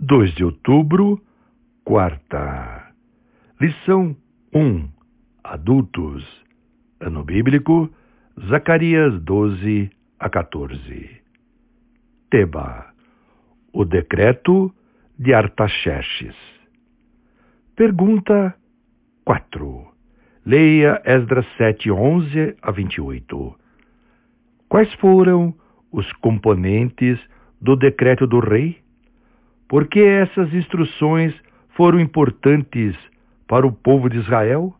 2 de outubro, quarta. Lição 1. Adultos. Ano bíblico, Zacarias 12 a 14. Tema: o decreto de Artaxerxes. Pergunta 4. Leia Esdras 7, 11 a 28. Quais foram os componentes do decreto do rei? Por que essas instruções foram importantes para o povo de Israel?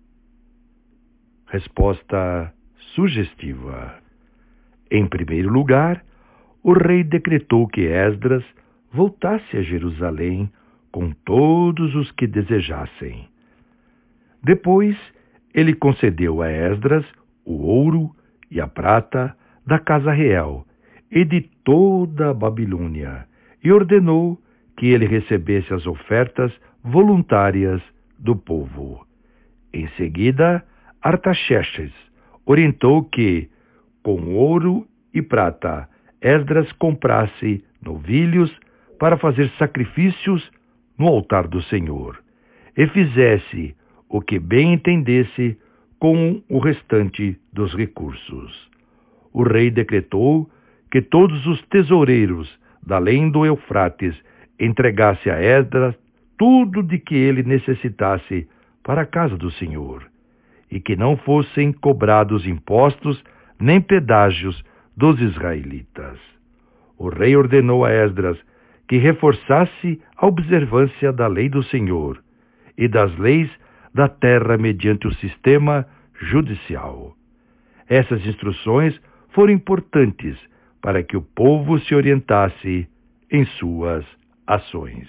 Resposta sugestiva. Em primeiro lugar, o rei decretou que Esdras voltasse a Jerusalém com todos os que desejassem. Depois, ele concedeu a Esdras o ouro e a prata da casa real e de toda a Babilônia, e ordenou que ele recebesse as ofertas voluntárias do povo. Em seguida, Artaxerxes orientou que, com ouro e prata, Esdras comprasse novilhos para fazer sacrifícios no altar do Senhor, e fizesse o que bem entendesse com o restante dos recursos. O rei decretou que todos os tesoureiros da além do Eufrates entregasse a Esdras tudo de que ele necessitasse para a casa do Senhor, e que não fossem cobrados impostos nem pedágios dos israelitas. O rei ordenou a Esdras que reforçasse a observância da lei do Senhor e das leis da terra mediante o sistema judicial. Essas instruções foram importantes para que o povo se orientasse em suas ações.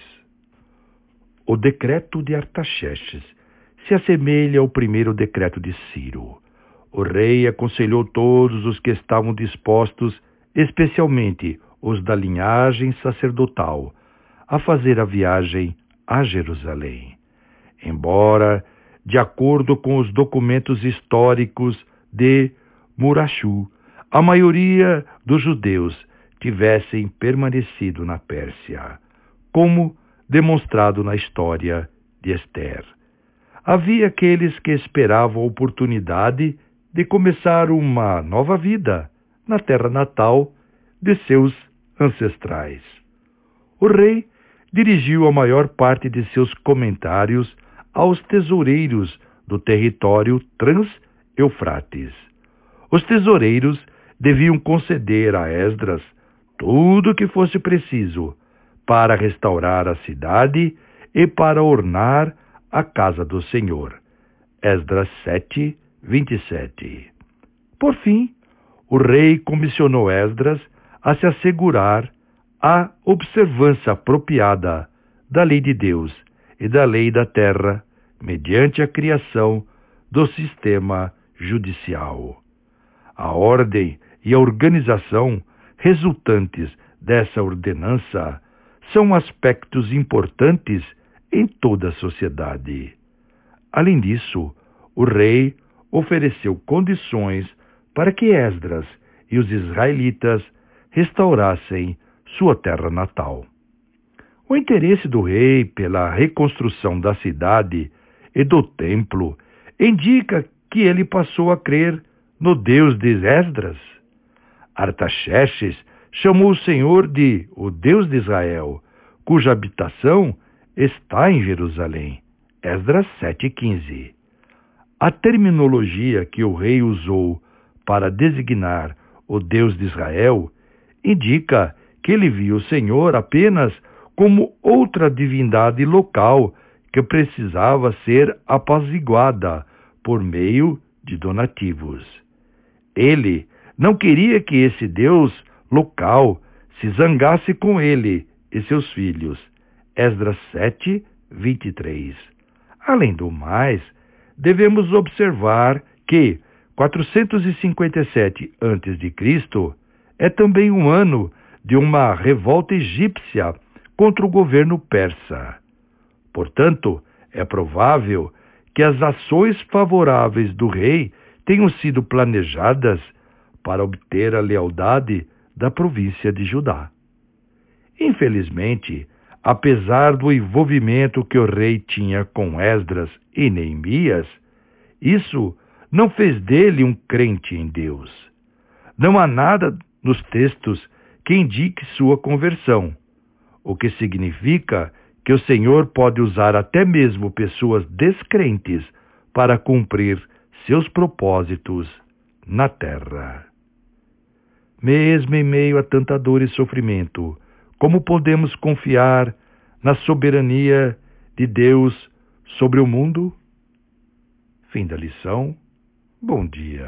O decreto de Artaxerxes se assemelha ao primeiro decreto de Ciro. O rei aconselhou todos os que estavam dispostos, especialmente os da linhagem sacerdotal, a fazer a viagem a Jerusalém. Embora, de acordo com os documentos históricos de Murashu, a maioria dos judeus tivessem permanecido na Pérsia, como demonstrado na história de Ester. Havia aqueles que esperavam a oportunidade de começar uma nova vida na terra natal de seus ancestrais. O rei dirigiu a maior parte de seus comentários aos tesoureiros do território trans-Eufrates. Os tesoureiros deviam conceder a Esdras tudo o que fosse preciso para restaurar a cidade e para ornar a casa do Senhor. Esdras 7, 27. Por fim, o rei comissionou Esdras a se assegurar a observância apropriada da lei de Deus e da lei da terra, mediante a criação do sistema judicial. A ordem e a organização resultantes dessa ordenança são aspectos importantes em toda a sociedade. Além disso, o rei ofereceu condições para que Esdras e os israelitas restaurassem sua terra natal. O interesse do rei pela reconstrução da cidade e do templo indica que ele passou a crer no Deus de Esdras. Artaxerxes chamou o Senhor de o Deus de Israel, cuja habitação está em Jerusalém. Esdras 7,15. A terminologia que o rei usou para designar o Deus de Israel indica que ele viu o Senhor apenas como outra divindade local que precisava ser apaziguada por meio de donativos. Ele não queria que esse Deus local se zangasse com ele e seus filhos. Esdras 7, 23. Além do mais, devemos observar que 457 a.C. é também um ano de uma revolta egípcia contra o governo persa. Portanto, é provável que as ações favoráveis do rei tenham sido planejadas para obter a lealdade da província de Judá. Infelizmente, apesar do envolvimento que o rei tinha com Esdras e Neemias, isso não fez dele um crente em Deus. Não há nada nos textos que indique sua conversão, o que significa que o Senhor pode usar até mesmo pessoas descrentes para cumprir seus propósitos na terra. Mesmo em meio a tanta dor e sofrimento, como podemos confiar na soberania de Deus sobre o mundo? Fim da lição. Bom dia.